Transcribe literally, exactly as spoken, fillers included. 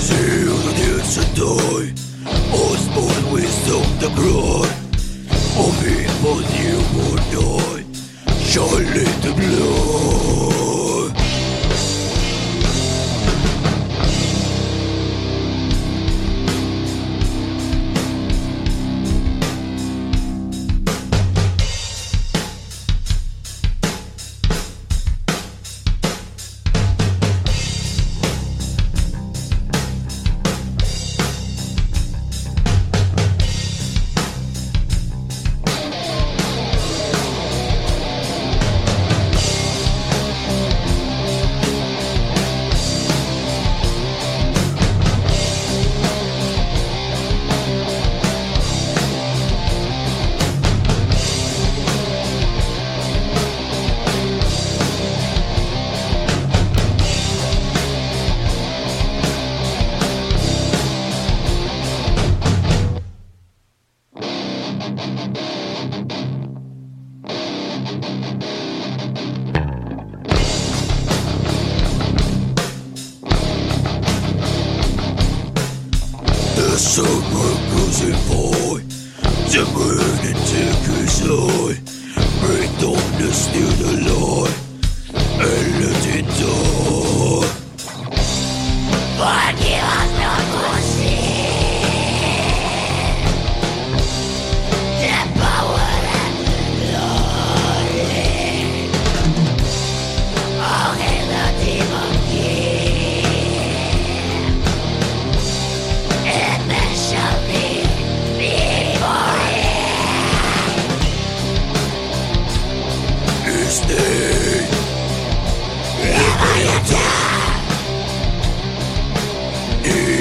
Till the days to die, us born wisdom to cry. Of it was you would die, shall let the blood. The summer goes in by, the moon and take his eye. Bring darkness near the light, and let it die. Forgive us not for sin, the power and the glory. Oh, hail the demon king, and men shall be before him. His name, Leviathan.